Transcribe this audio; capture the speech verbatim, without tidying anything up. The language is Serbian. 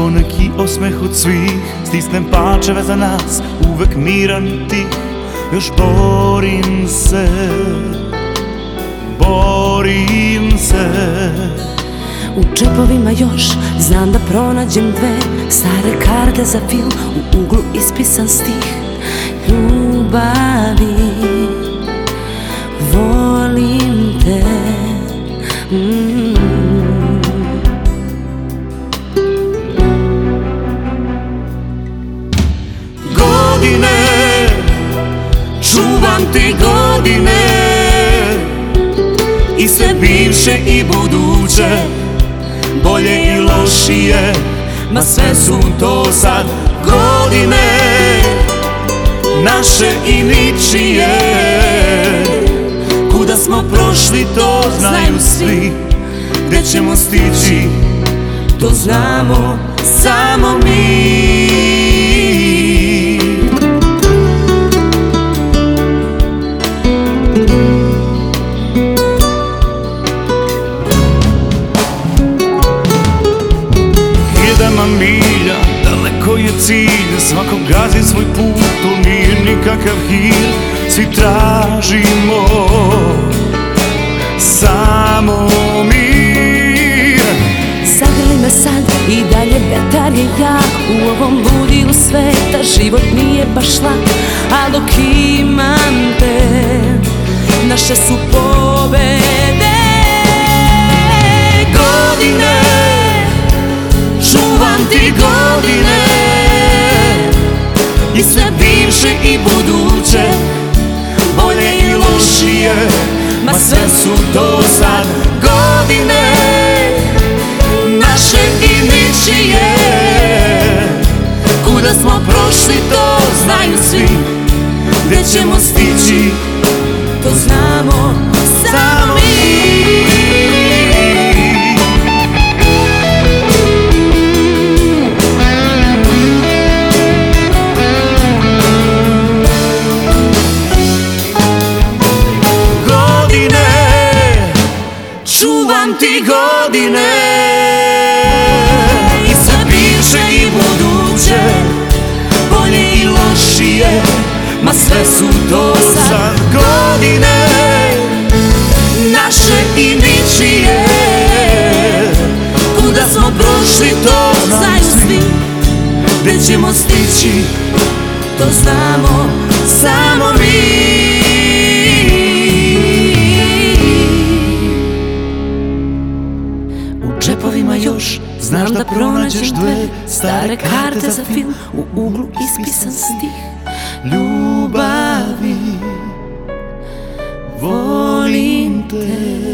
poneki osmeh od svih, stisnem palčeve za nas, uvek miran i tih. Još borim se, borim se. U džepovima još znam da pronađem dve stare karte za film, u uglu ispisan stih ljubavi. Volim te. mm. Godine, čuvam ti godine, i sve bivše i buduće, bolje i lošije, ma sve su to sad godine, naše i ničije. Kuda smo prošli to znaju svi, gde ćemo stići to znamo samo mi. Hiljadama milja, daleko je cilj, svako gazi svoj put, to nije nikakav hir. Svi tražimo samo mir. Zagrli me sad i dalje vetar je jak, u ovom ludilu sveta život nije baš lak. A dok imam te, naše su pobede. Godine, čuvam ti godine, i sve bivše i buduće, bolje i lošije, ma sve su to sad godine, naše i ničije. Kuda smo prošli to znaju svi, gde ćemo stići to znamo samo mi. Čuvam ti godine, i sve bivše i buduće, bolje i lošije, ma sve su to sad godine, naše i ničije. Kuda smo prošli to znaju svi, gde ćemo stići to znamo samo mi. U džepovima još znaš da pronađeš dve stare karte za film, u uglu ispisan stih ljubavi. Volim te.